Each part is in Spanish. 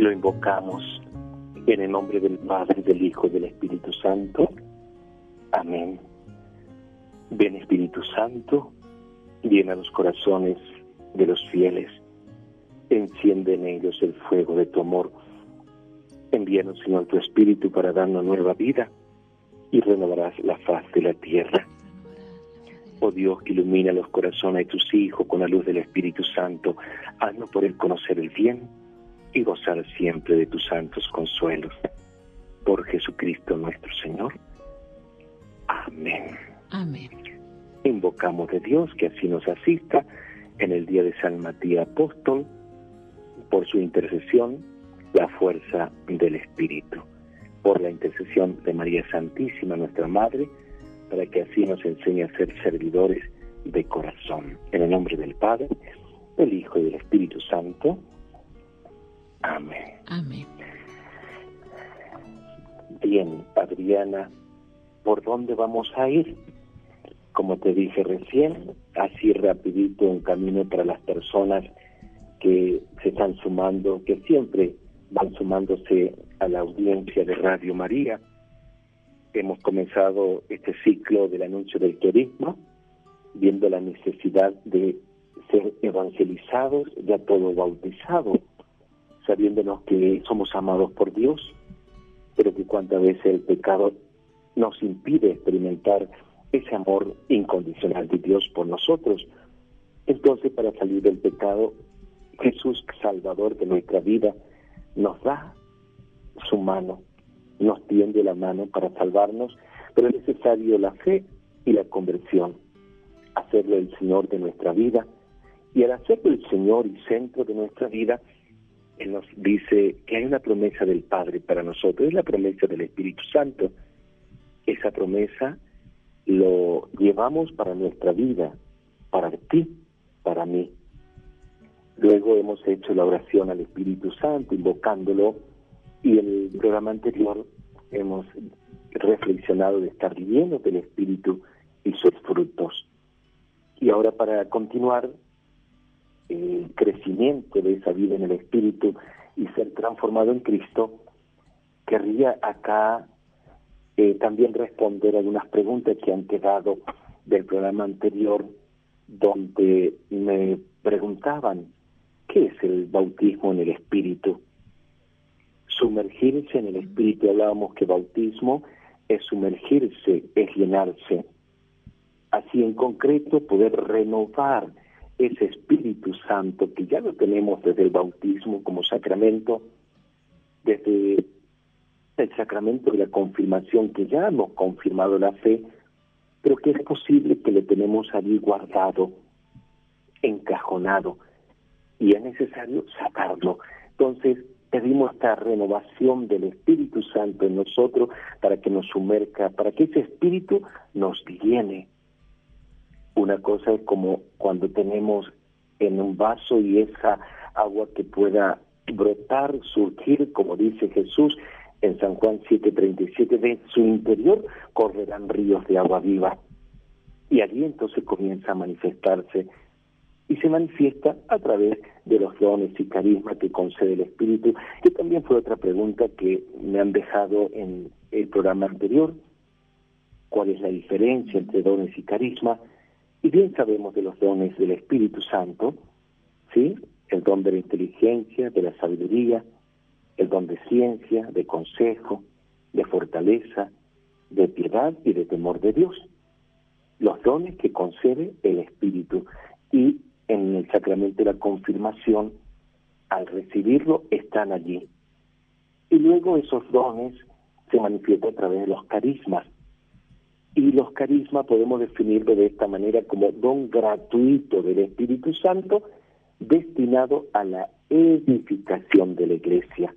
y lo invocamos en el nombre del Padre, del Hijo y del Espíritu Santo. Amén. Ven, Espíritu Santo, llena los corazones de los fieles, enciende en ellos el fuego de tu amor. Envíanos, Señor, tu Espíritu para darnos nueva vida y renovarás la faz de la tierra. Oh Dios, que ilumina los corazones de tus hijos con la luz del Espíritu Santo, haznos poder conocer el bien y gozar siempre de tus santos consuelos. Por Jesucristo nuestro Señor. Amén. Amén. Invocamos de Dios que así nos asista en el día de San Matías Apóstol, por su intercesión, la fuerza del Espíritu. Por la intercesión de María Santísima, nuestra Madre, para que así nos enseñe a ser servidores de corazón. En el nombre del Padre, del Hijo y del Espíritu Santo. Amén. Amén. Bien, Adriana, ¿por dónde vamos a ir? Como te dije recién, así rapidito un camino para las personas que se están sumando, que siempre van sumándose a la audiencia de Radio María. Hemos comenzado este ciclo del anuncio del querisma, viendo la necesidad de ser evangelizados, ya todos bautizados, sabiéndonos que somos amados por Dios, pero que cuántas veces el pecado nos impide experimentar ese amor incondicional de Dios por nosotros. Entonces, para salir del pecado, Jesús, Salvador de nuestra vida, nos da su mano, nos tiende la mano para salvarnos, pero es necesario la fe y la conversión, hacerlo el Señor de nuestra vida, y al hacerlo el Señor y centro de nuestra vida, Él nos dice que hay una promesa del Padre para nosotros, es la promesa del Espíritu Santo. Esa promesa lo llevamos para nuestra vida, para ti, para mí. Luego hemos hecho la oración al Espíritu Santo, invocándolo, y en el programa anterior hemos reflexionado de estar llenos del Espíritu y sus frutos. Y ahora, para continuar el crecimiento de esa vida en el Espíritu y ser transformado en Cristo, querría acá también responder algunas preguntas que han quedado del programa anterior, donde me preguntaban, ¿qué es el bautismo en el Espíritu? Sumergirse en el Espíritu. Hablábamos que bautismo es sumergirse, es llenarse. Así, en concreto, poder renovar ese Espíritu Santo que ya lo tenemos desde el bautismo como sacramento, desde el sacramento de la confirmación, que ya hemos confirmado la fe, pero que es posible que le tenemos allí guardado, encajonado, y es necesario sacarlo. Entonces, pedimos esta renovación del Espíritu Santo en nosotros para que nos sumerja, para que ese Espíritu nos llene. Una cosa es como cuando tenemos en un vaso y esa agua que pueda brotar, surgir, como dice Jesús en San Juan 7:37, de su interior correrán ríos de agua viva. Y allí entonces comienza a manifestarse, y se manifiesta a través de los dones y carismas que concede el Espíritu, que también fue otra pregunta que me han dejado en el programa anterior. ¿Cuál es la diferencia entre dones y carismas? Y bien sabemos de los dones del Espíritu Santo, ¿sí? El don de la inteligencia, de la sabiduría, el don de ciencia, de consejo, de fortaleza, de piedad y de temor de Dios. Los dones que concede el Espíritu. Y en el sacramento de la confirmación, al recibirlo, están allí. Y luego esos dones se manifiestan a través de los carismas. Y los carismas podemos definirlo de esta manera como don gratuito del Espíritu Santo destinado a la edificación de la Iglesia.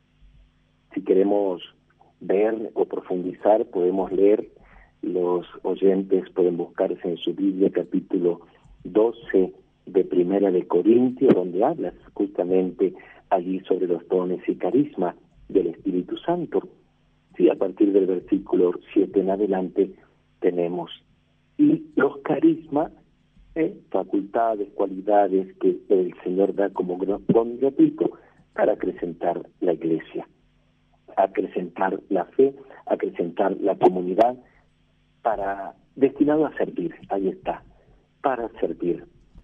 Si queremos ver o profundizar, podemos leer, los oyentes pueden buscarse en su Biblia capítulo 12 de Primera de Corintios, donde habla justamente allí sobre los dones y carismas del Espíritu Santo. Sí, a partir del versículo 7 en adelante tenemos. Y los carismas, facultades, cualidades que el Señor da como don gratuito, para acrecentar la iglesia, acrecentar la fe, acrecentar la comunidad, destinado a servir, ahí está, para servir.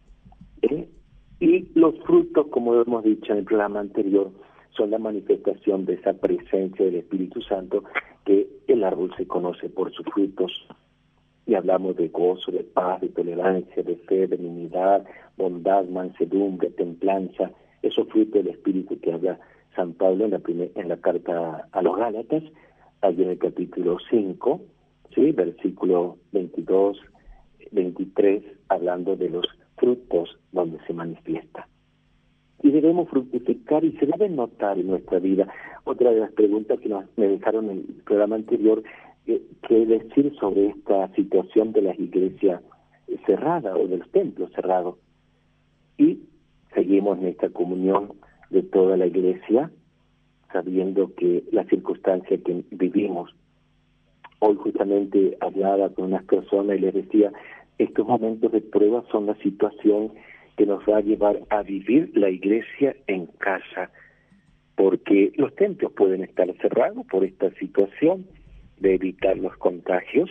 Y los frutos, como hemos dicho en el programa anterior, son la manifestación de esa presencia del Espíritu Santo, que el árbol se conoce por sus frutos. Y hablamos de gozo, de paz, de tolerancia, de fe, de benignidad, bondad, mansedumbre, templanza, esos frutos del Espíritu que habla San Pablo en la carta a los Gálatas, allí en el capítulo 5, ¿sí? Versículo 22, 23, hablando de los frutos donde se manifiesta. Y debemos fructificar y se debe notar en nuestra vida. Otra de las preguntas que me dejaron en el programa anterior, qué decir sobre esta situación de las iglesias cerradas o de los templos cerrados. Y seguimos en esta comunión de toda la iglesia, sabiendo que la circunstancia que vivimos. Hoy justamente hablaba con unas personas y les decía, estos momentos de prueba son la situación que nos va a llevar a vivir la iglesia en casa, porque los templos pueden estar cerrados por esta situación de evitar los contagios,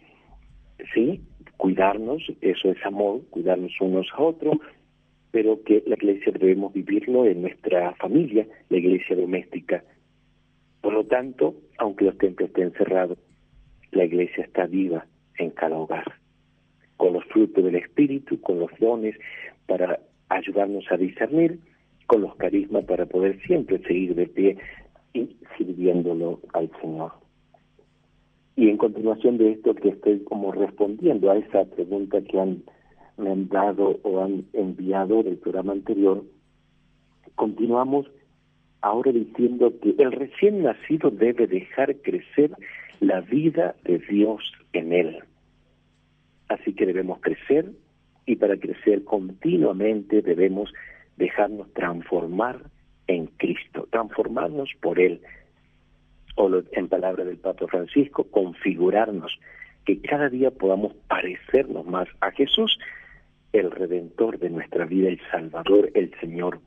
sí, cuidarnos, eso es amor, cuidarnos unos a otros, pero que la iglesia debemos vivirlo en nuestra familia, la iglesia doméstica. Por lo tanto, aunque los templos estén cerrados, la iglesia está viva en cada hogar, con los frutos del Espíritu, con los dones para ayudarnos a discernir, con los carismas para poder siempre seguir de pie y sirviéndolo al Señor. Y en continuación de esto, que estoy como respondiendo a esa pregunta que me han dado o han enviado del programa anterior, continuamos ahora diciendo que el recién nacido debe dejar crecer la vida de Dios en él. Así que debemos crecer, y para crecer continuamente debemos dejarnos transformar en Cristo, transformarnos por Él. O en palabras del Papa Francisco, configurarnos, que cada día podamos parecernos más a Jesús, el Redentor de nuestra vida, el Salvador, el Señor.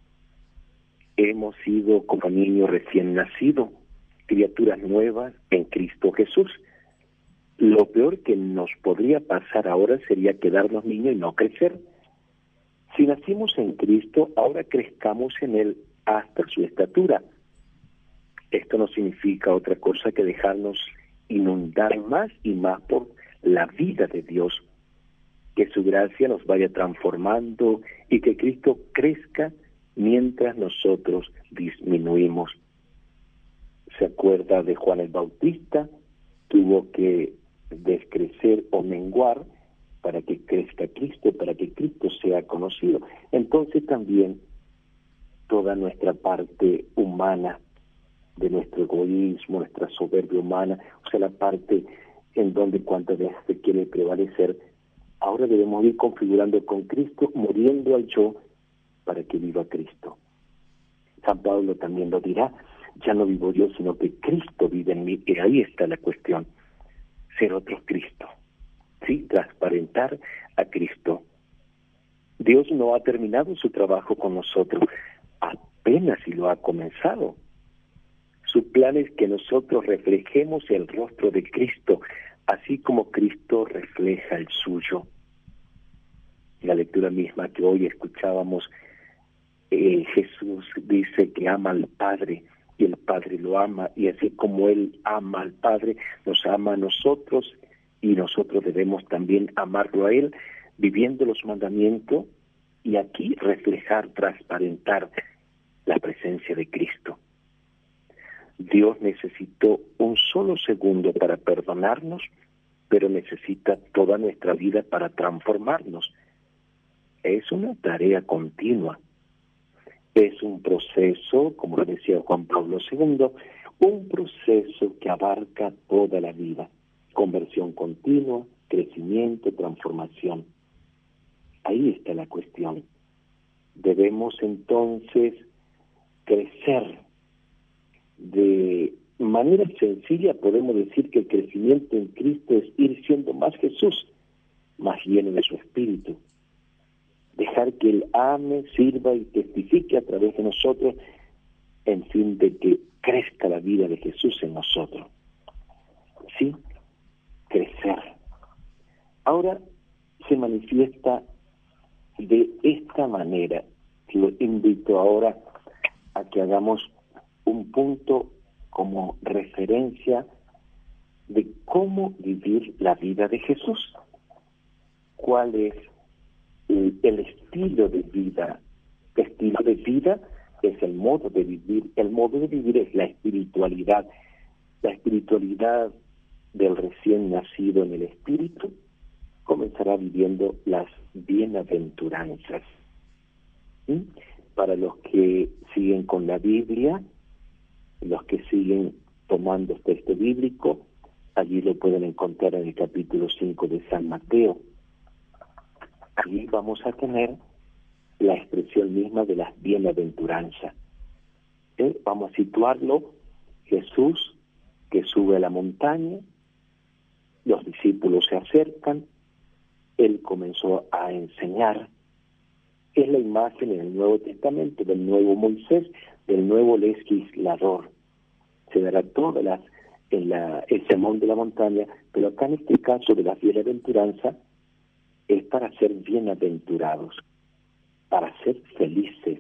Hemos sido como niños recién nacidos, criaturas nuevas en Cristo Jesús. Lo peor que nos podría pasar ahora sería quedarnos niños y no crecer. Si nacimos en Cristo, ahora crezcamos en Él hasta su estatura. Esto no significa otra cosa que dejarnos inundar más y más por la vida de Dios, que su gracia nos vaya transformando y que Cristo crezca mientras nosotros disminuimos. ¿Se acuerda de Juan el Bautista? Tuvo que descrecer o menguar para que crezca Cristo, para que Cristo sea conocido. Entonces también toda nuestra parte humana, de nuestro egoísmo, nuestra soberbia humana, o sea, la parte en donde cuantas veces se quiere prevalecer, ahora debemos ir configurando con Cristo, muriendo al yo, para que viva Cristo. San Pablo también lo dirá, ya no vivo yo, sino que Cristo vive en mí, y ahí está la cuestión, ser otro Cristo, ¿sí? Transparentar a Cristo. Dios no ha terminado su trabajo con nosotros, apenas si lo ha comenzado. Su plan es que nosotros reflejemos el rostro de Cristo, así como Cristo refleja el suyo. La lectura misma que hoy escuchábamos, Jesús dice que ama al Padre, y el Padre lo ama, y así como Él ama al Padre, nos ama a nosotros, y nosotros debemos también amarlo a Él, viviendo los mandamientos, y aquí reflejar, transparentar la presencia de Cristo. Dios necesitó un solo segundo para perdonarnos, pero necesita toda nuestra vida para transformarnos. Es una tarea continua. Es un proceso, como lo decía Juan Pablo II, un proceso que abarca toda la vida. Conversión continua, crecimiento, transformación. Ahí está la cuestión. Debemos entonces crecer. De manera sencilla podemos decir que el crecimiento en Cristo es ir siendo más Jesús, más lleno de su Espíritu. Dejar que Él ame, sirva y testifique a través de nosotros en fin de que crezca la vida de Jesús en nosotros. ¿Sí? Crecer. Ahora se manifiesta de esta manera. Lo invito ahora a que hagamos un punto como referencia de cómo vivir la vida de Jesús. ¿Cuál es el estilo de vida? El estilo de vida es el modo de vivir. El modo de vivir es la espiritualidad. La espiritualidad del recién nacido en el Espíritu comenzará viviendo las bienaventuranzas. ¿Sí? Para los que siguen con la Biblia, los que siguen tomando este texto bíblico, allí lo pueden encontrar en el capítulo 5 de San Mateo. Allí vamos a tener la expresión misma de las bienaventuranzas. Vamos a situarlo, Jesús que sube a la montaña, los discípulos se acercan, Él comenzó a enseñar. Es la imagen en el Nuevo Testamento del nuevo Moisés, del nuevo legislador. Se dará todas el sermón de la montaña, pero acá en este caso de la bienaventuranza es para ser bienaventurados, para ser felices.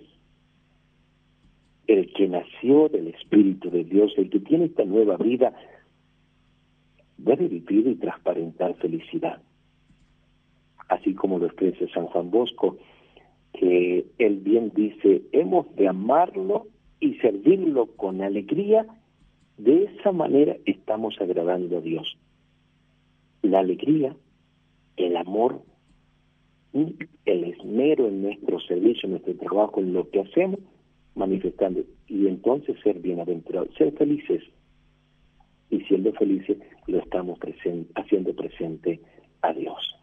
El que nació del Espíritu de Dios, el que tiene esta nueva vida, debe vivir y transparentar felicidad. Así como lo expresa San Juan Bosco, que él bien dice, hemos de amarlo y servirlo con alegría, de esa manera estamos agradando a Dios. La alegría, el amor, el esmero en nuestro servicio, en nuestro trabajo, en lo que hacemos, manifestando, y entonces ser bienaventurados, ser felices, y siendo felices lo estamos haciendo presente a Dios.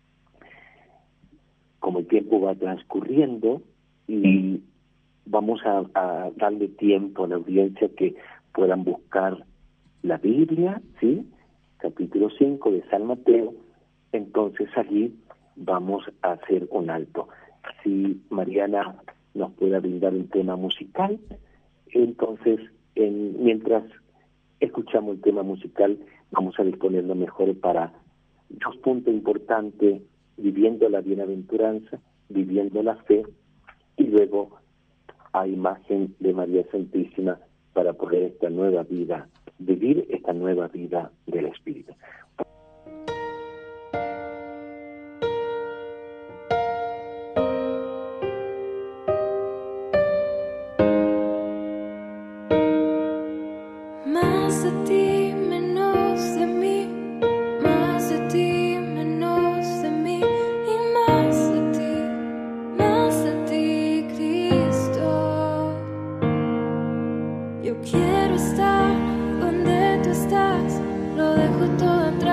Como el tiempo va transcurriendo y vamos a darle tiempo a la audiencia que puedan buscar la Biblia, ¿sí? Capítulo 5 de San Mateo, entonces allí vamos a hacer un alto. Si Mariana nos pueda brindar un tema musical, entonces mientras escuchamos el tema musical vamos a disponerlo mejor para dos puntos importantes: viviendo la bienaventuranza, viviendo la fe, y luego a imagen de María Santísima para poder esta nueva vida, vivir esta nueva vida del Espíritu. Más de ti, menos de mí, más de ti, menos de mí, y más de ti, Cristo. Yo quiero estar donde tú estás, lo dejo todo atrás.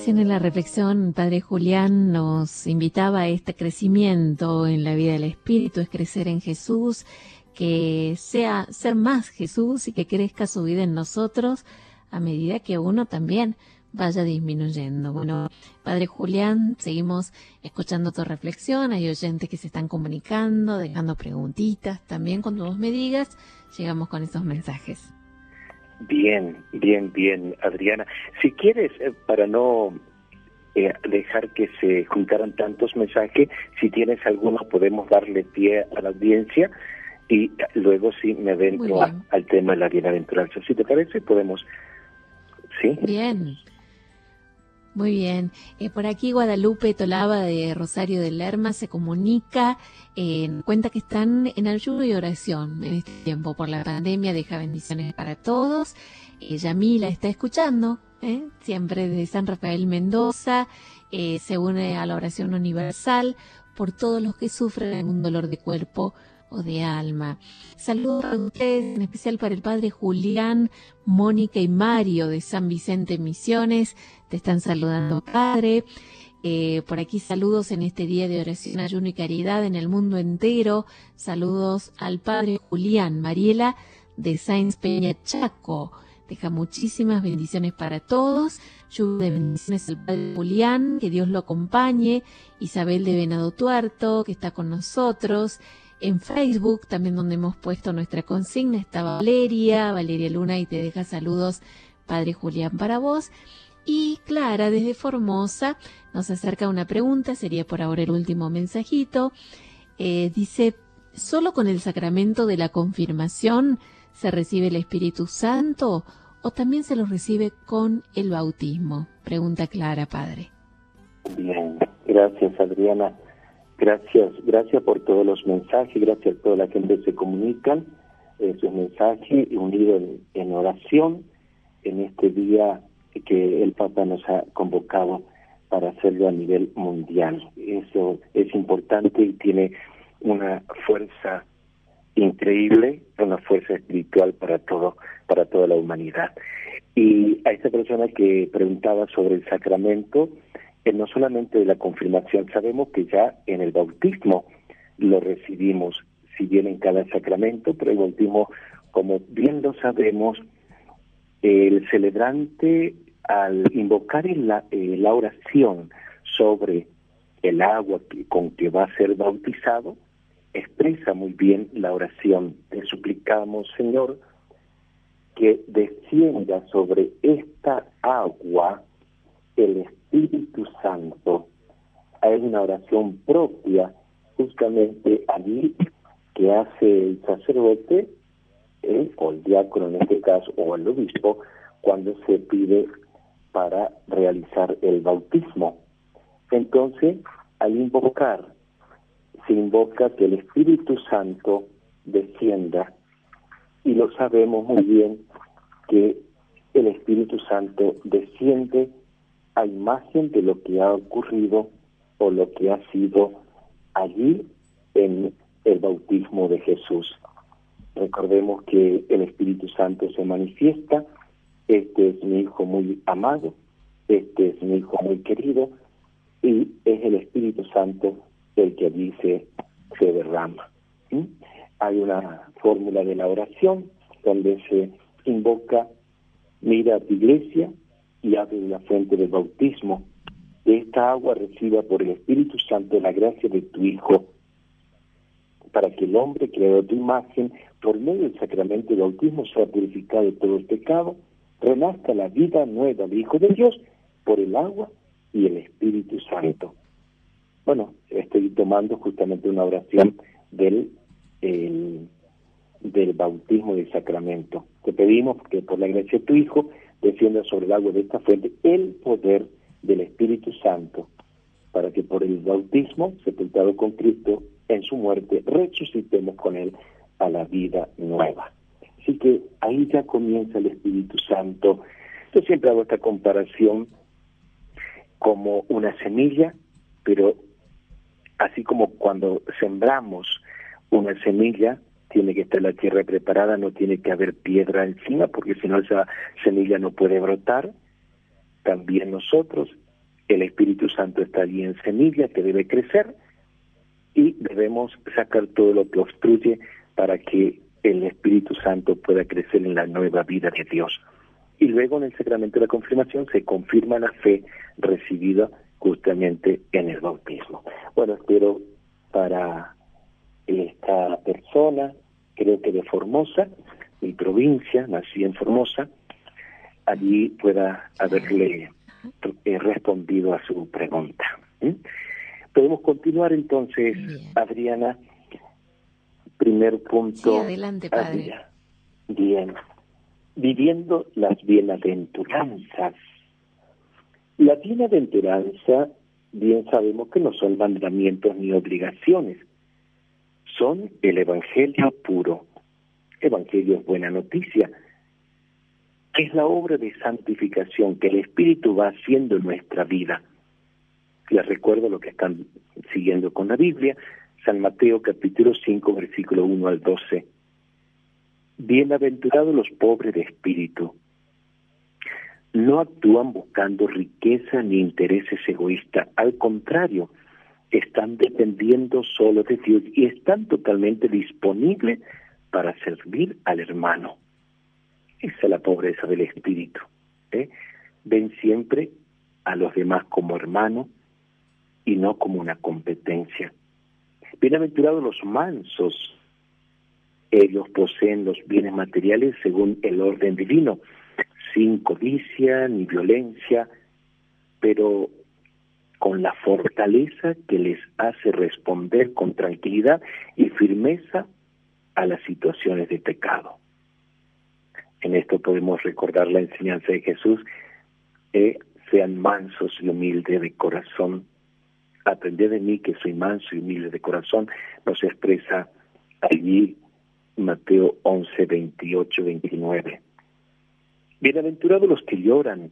Recién en la reflexión, Padre Julián nos invitaba a este crecimiento en la vida del Espíritu, es crecer en Jesús, que sea ser más Jesús y que crezca su vida en nosotros a medida que uno también vaya disminuyendo. Bueno, Padre Julián, seguimos escuchando tu reflexión, hay oyentes que se están comunicando, dejando preguntitas, también cuando vos me digas, llegamos con esos mensajes. Bien, Adriana. Si quieres, para no dejar que se juntaran tantos mensajes, si tienes alguno podemos darle pie a la audiencia y luego sí me adentro al tema de la bienaventuranza. Si te parece, podemos... ¿Sí? Bien. Muy bien. Por aquí Guadalupe Tolaba de Rosario de Lerma se comunica, cuenta que están en ayuno y oración en este tiempo por la pandemia, deja bendiciones para todos. Yamila está escuchando, siempre desde San Rafael Mendoza, se une a la oración universal por todos los que sufren algún dolor de cuerpo o de alma. Saludos a ustedes, en especial para el Padre Julián, Mónica y Mario de San Vicente Misiones. Te están saludando, Padre. Por aquí saludos en este día de oración, ayuno y caridad en el mundo entero. Saludos al Padre Julián, Mariela de Sáenz Peña Chaco. Deja muchísimas bendiciones para todos. Lluvia de bendiciones al Padre Julián, que Dios lo acompañe. Isabel de Venado Tuerto, que está con nosotros. En Facebook, también donde hemos puesto nuestra consigna, está Valeria Luna, y te deja saludos, Padre Julián, para vos. Y Clara, desde Formosa, nos acerca una pregunta, sería por ahora el último mensajito. Dice, ¿solo con el sacramento de la confirmación se recibe el Espíritu Santo o también se lo recibe con el bautismo? Pregunta Clara, Padre. Bien, gracias, Adriana. Gracias por todos los mensajes, gracias a toda la gente que se comunican, sus mensajes unidos en oración en este día que el Papa nos ha convocado para hacerlo a nivel mundial. Eso es importante y tiene una fuerza increíble, una fuerza espiritual para toda la humanidad. Y a esta persona que preguntaba sobre el sacramento, no solamente de la confirmación, sabemos que ya en el bautismo lo recibimos, si bien en cada sacramento, pero el bautismo, como bien lo sabemos, el celebrante al invocar la oración sobre el agua con que va a ser bautizado, expresa muy bien la oración. Te suplicamos, Señor, que descienda sobre esta agua el Espíritu Santo. Hay una oración propia justamente allí que hace el sacerdote, o el diácono en este caso, o el obispo, cuando se pide para realizar el bautismo. Entonces, al invocar, se invoca que el Espíritu Santo descienda, y lo sabemos muy bien que el Espíritu Santo desciende a imagen de lo que ha ocurrido o lo que ha sido allí en el bautismo de Jesús. Recordemos que el Espíritu Santo se manifiesta: este es mi Hijo muy amado, este es mi Hijo muy querido, y es el Espíritu Santo el que allí se derrama. Hay una fórmula de la oración donde se invoca: mira a tu iglesia y abre la fuente del bautismo. Esta agua reciba por el Espíritu Santo la gracia de tu Hijo, para que el hombre creado a tu imagen, por medio del sacramento del bautismo, sea purificado de todo el pecado, renazca la vida nueva del Hijo de Dios por el agua y el Espíritu Santo. Bueno, estoy tomando justamente una oración del bautismo del sacramento. Te pedimos que por la gracia de tu Hijo descienda sobre el agua de esta fuente el poder del Espíritu Santo, para que por el bautismo, sepultado con Cristo en su muerte, resucitemos con Él a la vida nueva. Así que ahí ya comienza el Espíritu Santo. Yo siempre hago esta comparación como una semilla, pero así como cuando sembramos una semilla, tiene que estar la tierra preparada, no tiene que haber piedra encima, porque si no esa semilla no puede brotar. También nosotros El Espíritu Santo está allí en semilla que debe crecer y debemos sacar todo lo que obstruye para que el Espíritu Santo pueda crecer en la nueva vida de Dios. Y luego en el sacramento de la confirmación se confirma la fe recibida justamente en el bautismo. Bueno, espero para esta persona, creo que de Formosa, mi provincia, nací en Formosa, allí pueda haberle respondido a su pregunta. Podemos continuar entonces, Bien. Adriana. Primer punto. Sí, adelante, padre. Bien. Viviendo las bienaventuranzas. La bienaventuranza, bien sabemos que no son mandamientos ni obligaciones, son el Evangelio puro. Evangelio es buena noticia, que es la obra de santificación que el Espíritu va haciendo en nuestra vida. Les recuerdo lo que están siguiendo con la Biblia, San Mateo capítulo 5, versículo 1 al 12. Bienaventurados los pobres de espíritu. No actúan buscando riqueza ni intereses egoístas. Al contrario, están dependiendo solo de Dios y están totalmente disponibles para servir al hermano. Esa es la pobreza del espíritu. Ven siempre a los demás como hermanos y no como una competencia. Bienaventurados los mansos. Ellos poseen los bienes materiales según el orden divino, sin codicia ni violencia, pero con la fortaleza que les hace responder con tranquilidad y firmeza a las situaciones de pecado. En esto podemos recordar la enseñanza de Jesús, sean mansos y humildes de corazón. Aprended de mí que soy manso y humilde de corazón, nos expresa allí Mateo 11, 28, 29. Bienaventurados los que lloran.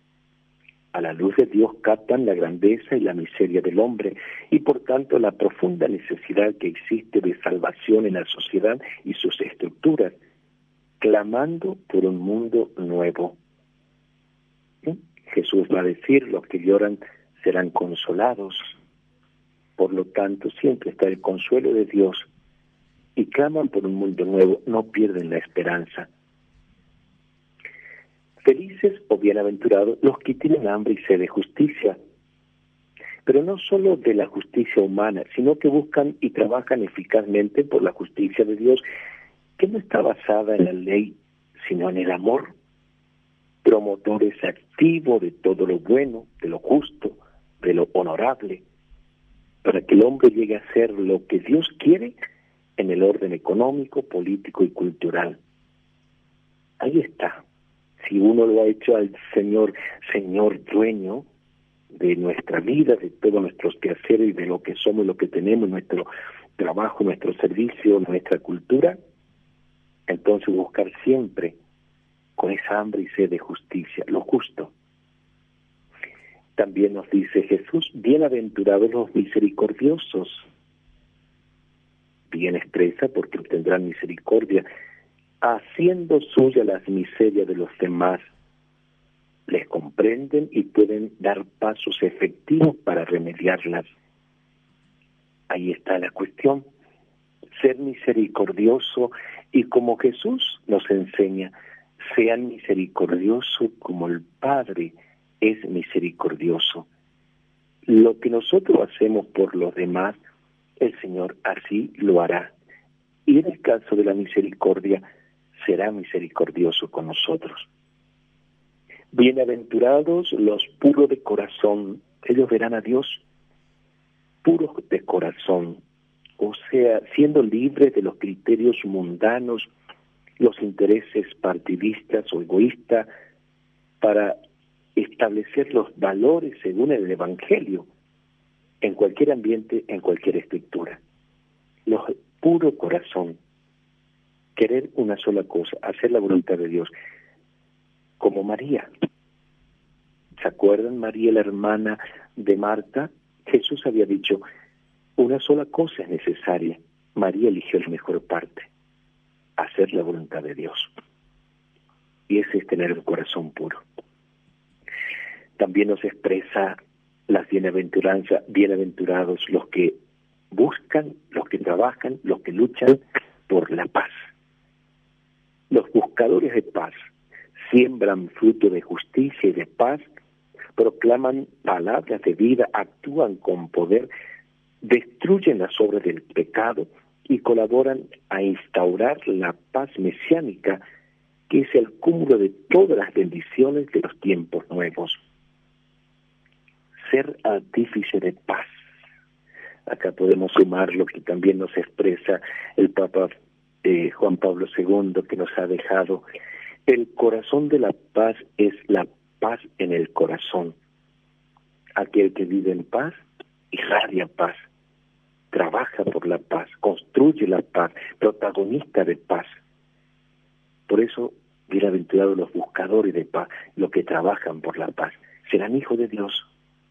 A la luz de Dios captan la grandeza y la miseria del hombre y por tanto la profunda necesidad que existe de salvación en la sociedad y sus estructuras, clamando por un mundo nuevo. Jesús va a decir, los que lloran serán consolados. Por lo tanto, siempre está el consuelo de Dios y claman por un mundo nuevo, no pierden la esperanza. Felices o bienaventurados los que tienen hambre y sed de justicia, pero no solo de la justicia humana, sino que buscan y trabajan eficazmente por la justicia de Dios, que no está basada en la ley, sino en el amor. Promotores activos de todo lo bueno, de lo justo, de lo honorable, para que el hombre llegue a ser lo que Dios quiere en el orden económico, político y cultural. Ahí está. Si uno lo ha hecho al Señor dueño de nuestra vida, de todos nuestros quehaceres, de lo que somos, lo que tenemos, nuestro trabajo, nuestro servicio, nuestra cultura, entonces buscar siempre con esa hambre y sed de justicia, lo justo. También nos dice Jesús, bienaventurados los misericordiosos. Bien expresa porque obtendrán misericordia, haciendo suya las miserias de los demás. Les comprenden y pueden dar pasos efectivos para remediarlas. Ahí está la cuestión, ser misericordioso y como Jesús nos enseña, sean misericordiosos como el Padre es misericordioso. Lo que nosotros hacemos por los demás, el Señor así lo hará. Y en el caso de la misericordia, será misericordioso con nosotros. Bienaventurados los puros de corazón, ellos verán a Dios. Puros de corazón, o sea, siendo libres de los criterios mundanos, los intereses partidistas o egoístas, para establecer los valores según el Evangelio, en cualquier ambiente, en cualquier estructura. Los puro corazón, querer una sola cosa, hacer la voluntad de Dios, como María. ¿Se acuerdan? María, la hermana de Marta, Jesús había dicho, una sola cosa es necesaria. María eligió la mejor parte, hacer la voluntad de Dios. Y ese es tener el corazón puro. También nos expresa las bienaventuranzas, bienaventurados los que buscan, los que trabajan, los que luchan por la paz. Los buscadores de paz siembran fruto de justicia y de paz, proclaman palabras de vida, actúan con poder, destruyen las obras del pecado y colaboran a instaurar la paz mesiánica, que es el cúmulo de todas las bendiciones de los tiempos nuevos. Ser artífice de paz. Acá podemos sumar lo que también nos expresa el Papa Juan Pablo II, que nos ha dejado: el corazón de la paz es la paz en el corazón. Aquel que vive en paz irradia paz, trabaja por la paz, construye la paz, protagonista de paz. Por eso, bienaventurados los buscadores de paz, los que trabajan por la paz, serán hijos de Dios.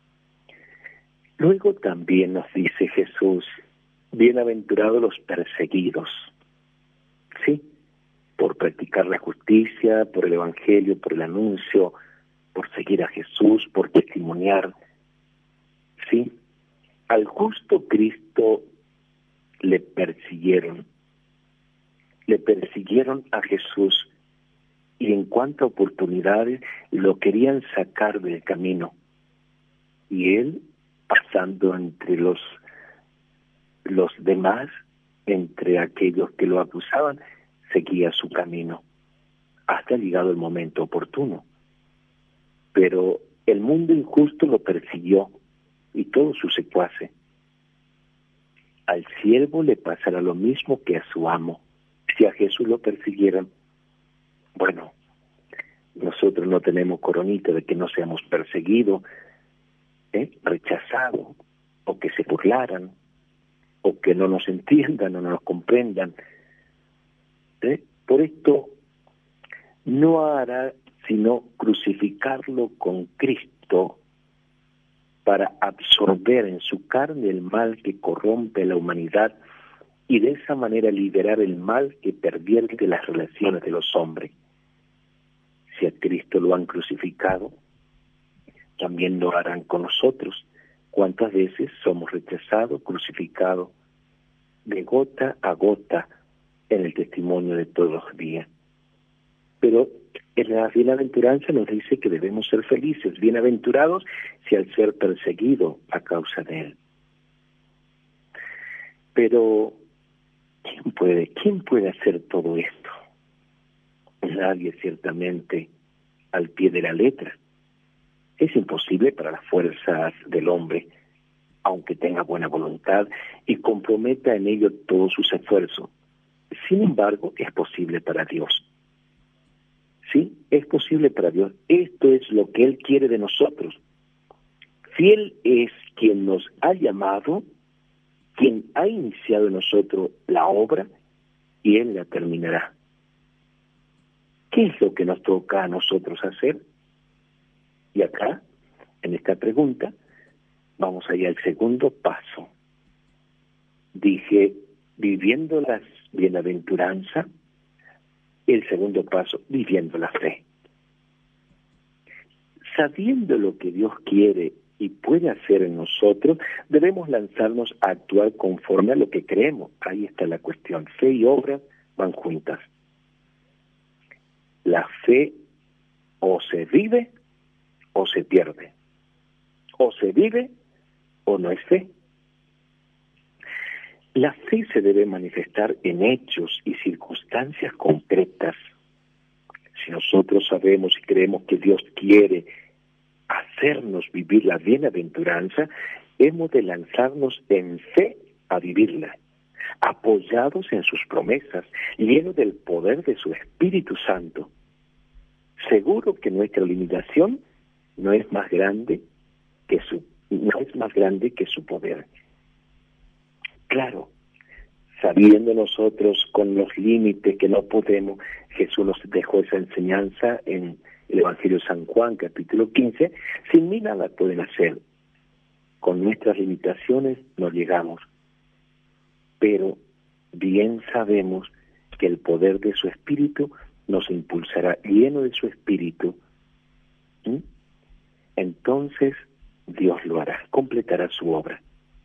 Luego también nos dice Jesús: bienaventurados los perseguidos. Sí, por practicar la justicia, por el Evangelio, por el anuncio, por seguir a Jesús, por testimoniar. Sí, al justo Cristo le persiguieron a Jesús, y en cuanto a oportunidades lo querían sacar del camino, y él, pasando entre los demás, entre aquellos que lo acusaban, seguía su camino, hasta llegado el momento oportuno. Pero el mundo injusto lo persiguió, y todos sus secuaces. Al siervo le pasará lo mismo que a su amo. Si a Jesús lo persiguieron, bueno, nosotros no tenemos coronita de que no seamos perseguidos, rechazados, o que se burlaran, o que no nos entiendan o no nos comprendan. Por esto no hará sino crucificarlo con Cristo, para absorber en su carne el mal que corrompe la humanidad, y de esa manera liberar el mal que pervierte las relaciones de los hombres. Si a Cristo lo han crucificado, también lo harán con nosotros. ¿Cuántas veces somos rechazados, crucificados, de gota a gota en el testimonio de todos los días? Pero en la bienaventuranza nos dice que debemos ser felices, bienaventurados si al ser perseguido a causa de él. Pero ¿quién puede hacer todo esto? Nadie, ciertamente, al pie de la letra. Es imposible para las fuerzas del hombre, aunque tenga buena voluntad y comprometa en ello todos sus esfuerzos. Sin embargo, es posible para Dios. Sí, es posible para Dios. Esto es lo que Él quiere de nosotros. Fiel es quien nos ha llamado, quien ha iniciado en nosotros la obra, y Él la terminará. ¿Qué es lo que nos toca a nosotros hacer? Y acá, en esta pregunta, vamos allá al segundo paso. Dije, viviendo las bienaventuranzas. El segundo paso, viviendo la fe. Sabiendo lo que Dios quiere y puede hacer en nosotros, debemos lanzarnos a actuar conforme a lo que creemos. Ahí está la cuestión. Fe y obra van juntas. La fe o se vive o se pierde. O se vive o no es fe. La fe se debe manifestar en hechos y circunstancias concretas. Si nosotros sabemos y creemos que Dios quiere hacernos vivir la bienaventuranza, hemos de lanzarnos en fe a vivirla, apoyados en sus promesas, llenos del poder de su Espíritu Santo. Seguro que nuestra limitación no es más grande que su poder. Claro, sabiendo nosotros con los límites que no podemos, Jesús nos dejó esa enseñanza en el Evangelio de San Juan, capítulo 15, sin mí nada pueden hacer. Con nuestras limitaciones no llegamos. Pero bien sabemos que el poder de su Espíritu nos impulsará, lleno de su Espíritu. Entonces Dios lo hará, completará su obra.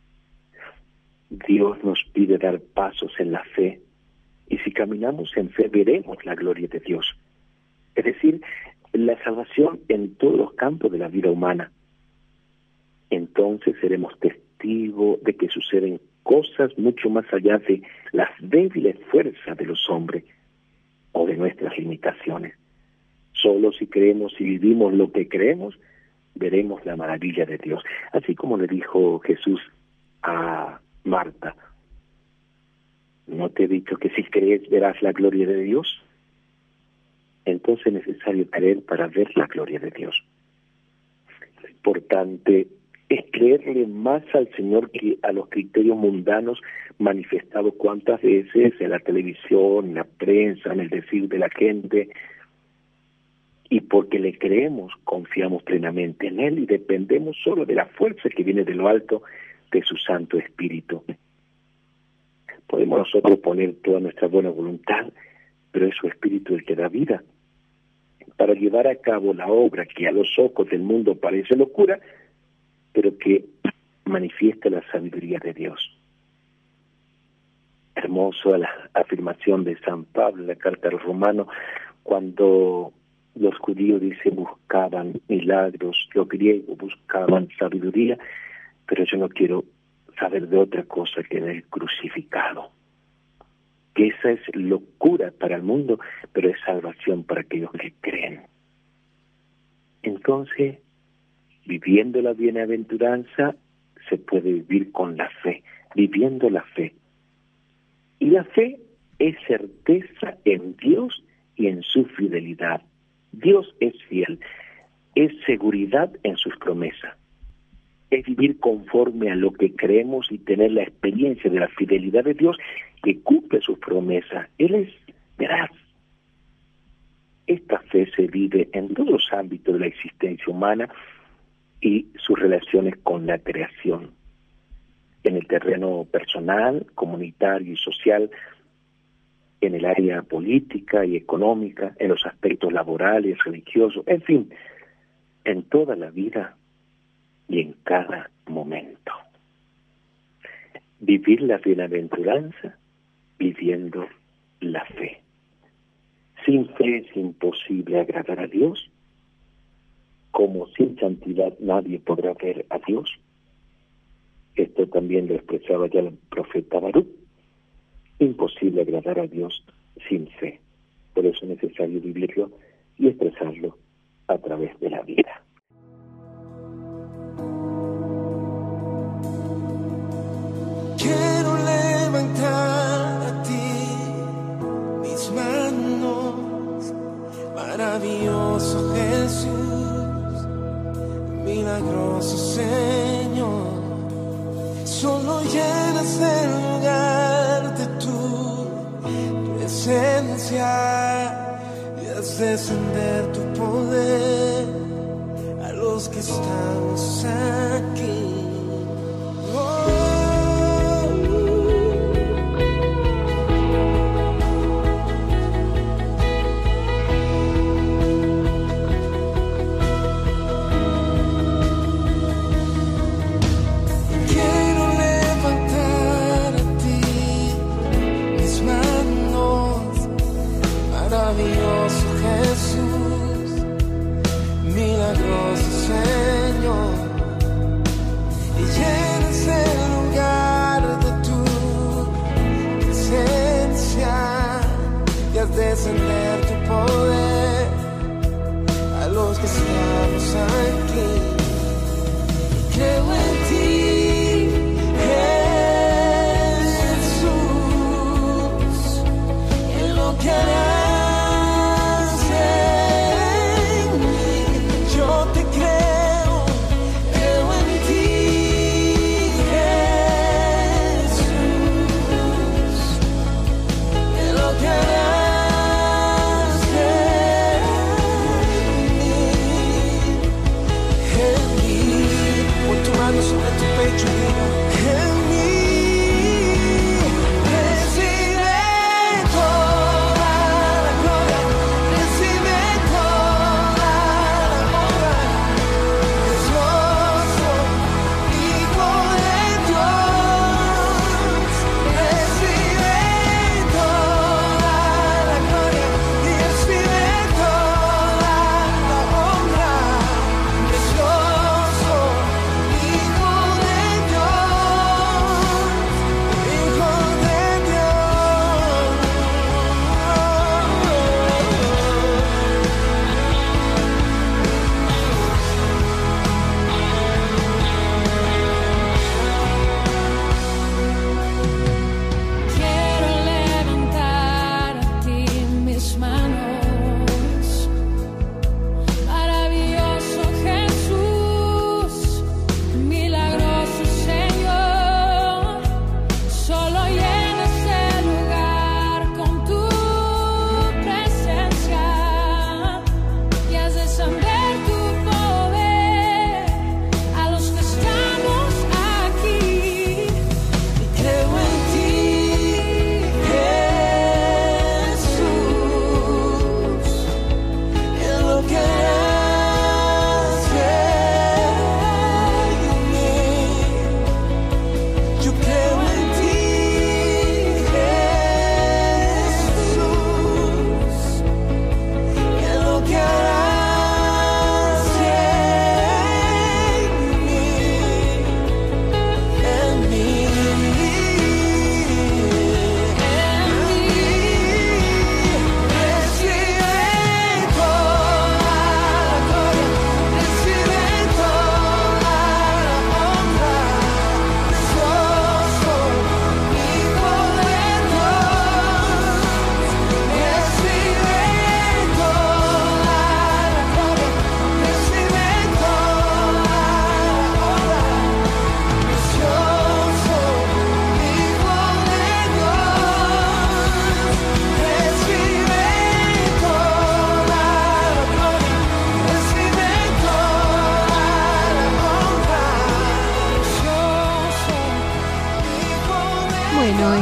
Dios nos pide dar pasos en la fe, y si caminamos en fe veremos la gloria de Dios. Es decir, la salvación en todos los campos de la vida humana. Entonces seremos testigos de que suceden cosas mucho más allá de las débiles fuerzas de los hombres o de nuestras limitaciones. Solo si creemos y vivimos lo que creemos, veremos la maravilla de Dios. Así como le dijo Jesús a Marta, ¿no te he dicho que si crees verás la gloria de Dios? Entonces es necesario creer para ver la gloria de Dios. Lo importante es creerle más al Señor que a los criterios mundanos manifestados cuantas veces en la televisión, en la prensa, en el decir de la gente. Y porque le creemos, confiamos plenamente en Él y dependemos solo de la fuerza que viene de lo alto, de su Santo Espíritu. Podemos nosotros poner toda nuestra buena voluntad, pero es su Espíritu el que da vida. Para llevar a cabo la obra que a los ojos del mundo parece locura, pero que manifiesta la sabiduría de Dios. Hermoso la afirmación de San Pablo en la carta a los Romanos, cuando los judíos, dice, buscaban milagros, los griegos buscaban sabiduría, pero yo no quiero saber de otra cosa que del crucificado. Que esa es locura para el mundo, pero es salvación para aquellos que creen. Entonces, viviendo la bienaventuranza, se puede vivir con la fe, viviendo la fe. Y la fe es certeza en Dios y en su fidelidad. Dios es fiel, es seguridad en sus promesas. Es vivir conforme a lo que creemos y tener la experiencia de la fidelidad de Dios que cumple sus promesas. Él es veraz. Esta fe se vive en todos los ámbitos de la existencia humana y sus relaciones con la creación. En el terreno personal, comunitario y social, en el área política y económica, en los aspectos laborales, religiosos, en fin, en toda la vida y en cada momento. Vivir la bienaventuranza viviendo la fe. Sin fe es imposible agradar a Dios, como sin santidad nadie podrá ver a Dios. Esto también lo expresaba ya el profeta Baruch. Imposible agradar a Dios sin fe. Por eso es necesario vivirlo y expresarlo a través de la vida. Quiero levantar a ti mis manos, maravilloso Jesús, milagroso Señor. Solo llenas el lugar de tu presencia y haz descender tu poder a los que estamos aquí. Maravilloso Jesús, milagroso Señor, y llenas el lugar de tu presencia y haz descender tu poder a los que estamos aquí. Creo en ti, Jesús, en lo que harás.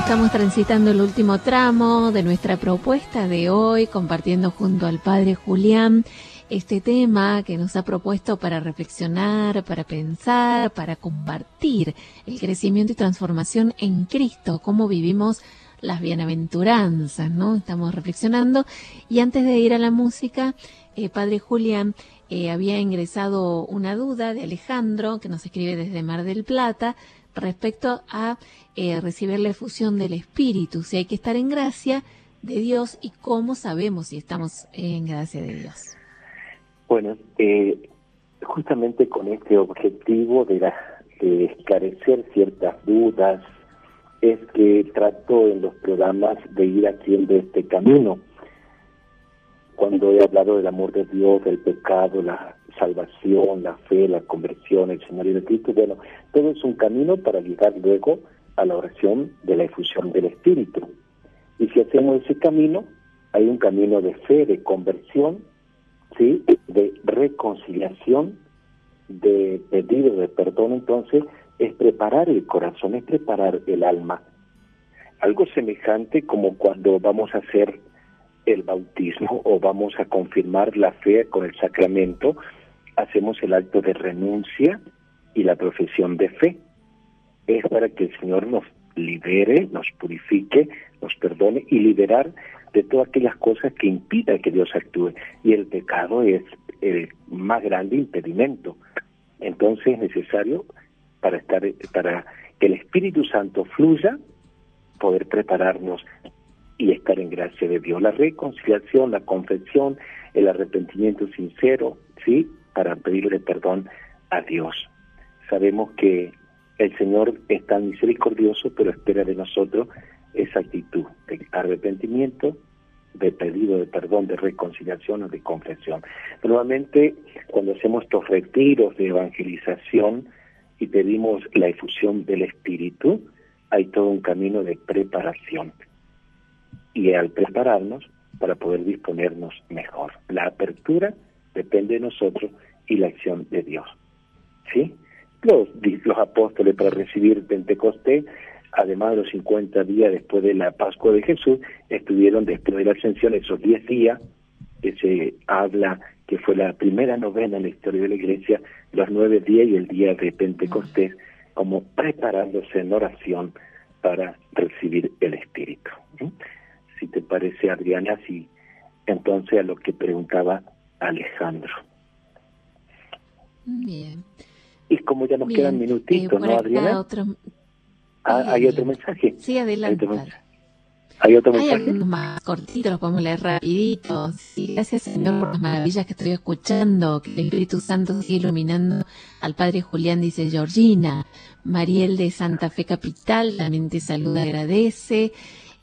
Estamos transitando el último tramo de nuestra propuesta de hoy, compartiendo junto al Padre Julián este tema que nos ha propuesto para reflexionar, para pensar, para compartir el crecimiento y transformación en Cristo, cómo vivimos las bienaventuranzas, ¿no? Estamos reflexionando y antes de ir a la música, Padre Julián, había ingresado una duda de Alejandro, que nos escribe desde Mar del Plata, respecto a recibir la efusión del Espíritu, si hay que estar en gracia de Dios y cómo sabemos si estamos en gracia de Dios. Bueno, justamente con este objetivo de esclarecer ciertas dudas, es que trato en los programas de ir haciendo este camino. Cuando he hablado del amor de Dios, del pecado, la salvación, la fe, la conversión, el señorío de Cristo, bueno, todo es un camino para llegar luego a la oración de la efusión del Espíritu. Y si hacemos ese camino, hay un camino de fe, de conversión, ¿sí?, de reconciliación, de pedido de perdón. Entonces es preparar el corazón, es preparar el alma. Algo semejante como cuando vamos a hacer el bautismo o vamos a confirmar la fe con el sacramento, hacemos el acto de renuncia y la profesión de fe. Es para que el Señor nos libere, nos purifique, nos perdone y liberar de todas aquellas cosas que impidan que Dios actúe. Y el pecado es el más grande impedimento. Entonces es necesario, para que el Espíritu Santo fluya, poder prepararnos y estar en gracia de Dios. La reconciliación, la confesión, el arrepentimiento sincero, ¿sí?, para pedirle perdón a Dios. Sabemos que el Señor es tan misericordioso, pero espera de nosotros esa actitud de arrepentimiento, de pedido de perdón, de reconciliación o de confesión. Normalmente, cuando hacemos estos retiros de evangelización y pedimos la efusión del Espíritu, hay todo un camino de preparación. Y al prepararnos, para poder disponernos mejor. La apertura depende de nosotros y la acción de Dios. ¿Sí? Los apóstoles, para recibir Pentecostés, además de los 50 días después de la Pascua de Jesús, estuvieron después de la ascensión esos 10 días, que se habla que fue la primera novena en la historia de la Iglesia, los 9 días y el día de Pentecostés, como preparándose en oración para recibir el Espíritu. ¿Sí? Si te parece, Adriana, si entonces a lo que preguntaba Alejandro. Bien. Y como ya nos quedan minutitos, ¿no, Adriana? ¿Hay otro mensaje? Sí, adelante. ¿Hay otro Hay mensaje? algunos más cortitos, los podemos leer rapidito. Sí, gracias, Señor, por las maravillas que estoy escuchando, que el Espíritu Santo sigue iluminando al Padre Julián, dice Georgina. Mariel de Santa Fe Capital también te saluda, agradece.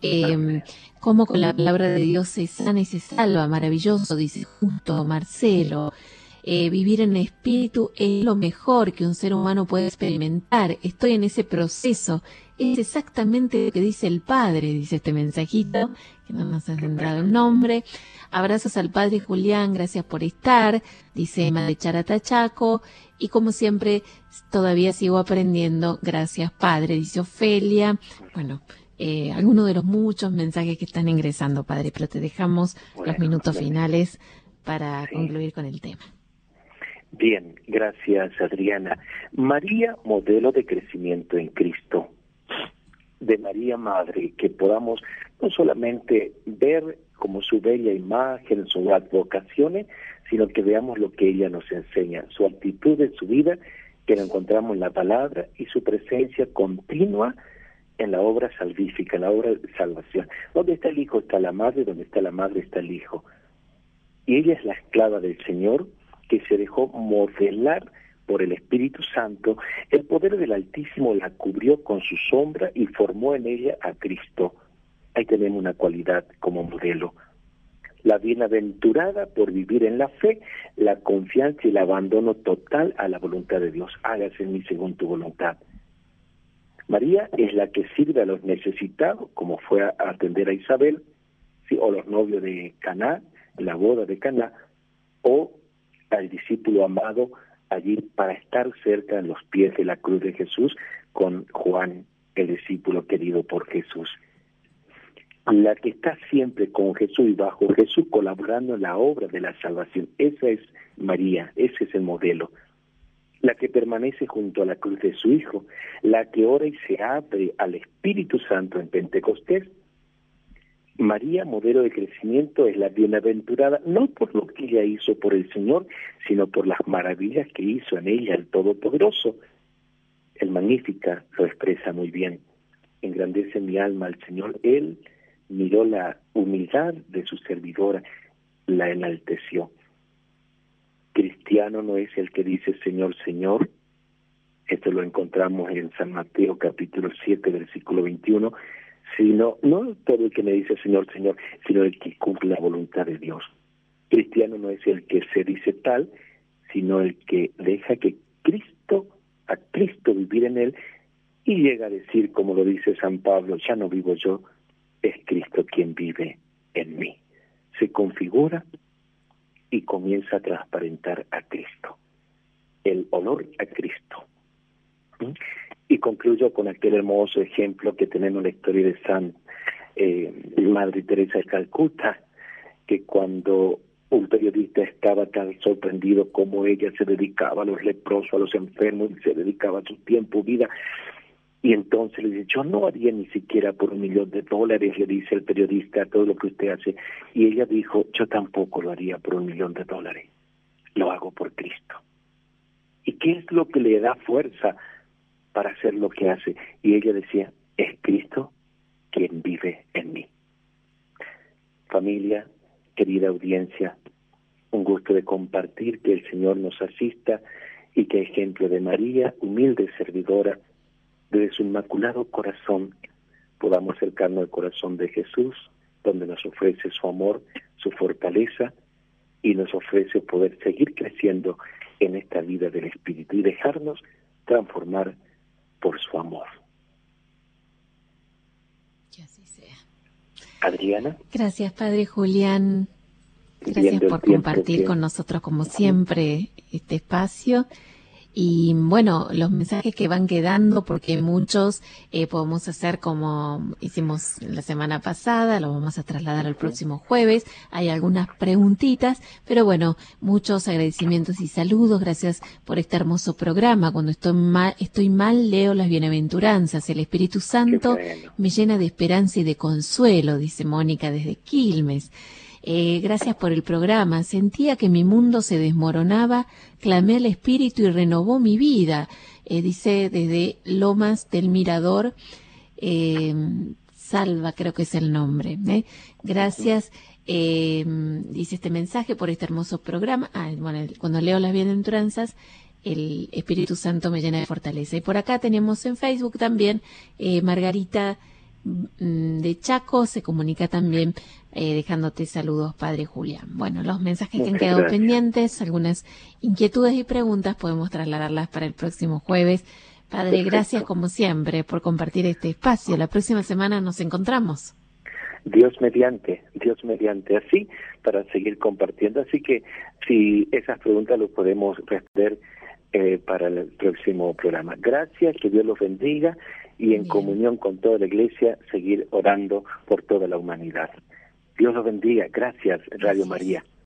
Cómo con la palabra de Dios se sana y se salva, maravilloso, dice Justo Marcelo. Vivir en espíritu es lo mejor que un ser humano puede experimentar. Estoy en ese proceso. Es exactamente lo que dice el Padre, dice este mensajito, que no nos ha centrado el nombre. Abrazos al Padre Julián, gracias por estar, dice Emma de Charatachaco. Y como siempre, todavía sigo aprendiendo, gracias Padre, dice Ofelia. Bueno, algunos de los muchos mensajes que están ingresando, Padre, pero te dejamos los minutos finales para concluir con el tema. Bien, gracias, Adriana. María, modelo de crecimiento en Cristo. De María Madre, que podamos no solamente ver como su bella imagen, sus advocaciones, sino que veamos lo que ella nos enseña, su actitud en su vida, que la encontramos en la palabra, y su presencia continua en la obra salvífica, en la obra de salvación. Donde está el Hijo está la Madre, donde está la Madre está el Hijo. Y ella es la esclava del Señor, que se dejó modelar por el Espíritu Santo. El poder del Altísimo la cubrió con su sombra y formó en ella a Cristo. Ahí tenemos una cualidad como modelo. La bienaventurada por vivir en la fe, la confianza y el abandono total a la voluntad de Dios. Hágase en mí según tu voluntad. María es la que sirve a los necesitados, como fue a atender a Isabel, ¿sí?, o los novios de Caná, en la boda de Caná, o al discípulo amado allí para estar cerca de los pies de la cruz de Jesús con Juan el discípulo querido por Jesús. La que está siempre con Jesús y bajo Jesús colaborando en la obra de la salvación. Esa es María, ese es el modelo. La que permanece junto a la cruz de su Hijo, la que ora y se abre al Espíritu Santo en Pentecostés. María, modelo de crecimiento, es la bienaventurada, no por lo que ella hizo por el Señor, sino por las maravillas que hizo en ella el Todopoderoso. El Magnífica lo expresa muy bien. Engrandece mi alma al Señor. Él miró la humildad de su servidora, la enalteció. Cristiano no es el que dice Señor, Señor. Esto lo encontramos en San Mateo capítulo 7, versículo 21. Sino, no todo el que me dice Señor, Señor, sino el que cumple la voluntad de Dios. Cristiano no es el que se dice tal, sino el que deja que a Cristo vivir en él, y llega a decir, como lo dice San Pablo, ya no vivo yo, es Cristo quien vive en mí. Se configura y comienza a transparentar a Cristo, el olor a Cristo. Y concluyo con aquel hermoso ejemplo que tenemos en la historia de San Madre Teresa de Calcuta, que cuando un periodista estaba tan sorprendido como ella se dedicaba a los leprosos, a los enfermos, y se dedicaba su tiempo, vida, y entonces le dice, yo no haría ni siquiera por $1,000,000, le dice el periodista, todo lo que usted hace, y ella dijo, yo tampoco lo haría por $1,000,000, lo hago por Cristo. ¿Y qué es lo que le da fuerza para hacer lo que hace? Y ella decía, es Cristo quien vive en mí. Familia, querida audiencia, un gusto de compartir, que el Señor nos asista y que ejemplo de María, humilde servidora, desde su inmaculado corazón, podamos acercarnos al corazón de Jesús, donde nos ofrece su amor, su fortaleza, y nos ofrece poder seguir creciendo en esta vida del Espíritu y dejarnos transformar por su amor. Que así sea. Adriana. Gracias, Padre Julián. Gracias por compartir con nosotros, como siempre, este espacio. Y bueno, los mensajes que van quedando, porque muchos podemos hacer como hicimos la semana pasada, lo vamos a trasladar al próximo jueves. Hay algunas preguntitas, pero bueno, muchos agradecimientos y saludos. Gracias por este hermoso programa. Cuando estoy mal, leo las bienaventuranzas. El Espíritu Santo me llena de esperanza y de consuelo, dice Mónica desde Quilmes. Gracias por el programa. Sentía que mi mundo se desmoronaba, clamé al Espíritu y renovó mi vida. Dice desde Lomas del Mirador, Salva, creo que es el nombre. Gracias, dice este mensaje, por este hermoso programa. Bueno, cuando leo las bienaventuranzas, el Espíritu Santo me llena de fortaleza. Y por acá tenemos en Facebook también Margarita de Chaco, se comunica también dejándote saludos, Padre Julián. Bueno, los mensajes que han quedado pendientes, algunas inquietudes y preguntas, podemos trasladarlas para el próximo jueves. Padre, gracias como siempre por compartir este espacio. La próxima semana nos encontramos. Dios mediante, así, para seguir compartiendo. Así que si esas preguntas las podemos responder para el próximo programa. Gracias, que Dios los bendiga y en comunión con toda la Iglesia seguir orando por toda la humanidad. Dios los bendiga. Gracias, Radio María.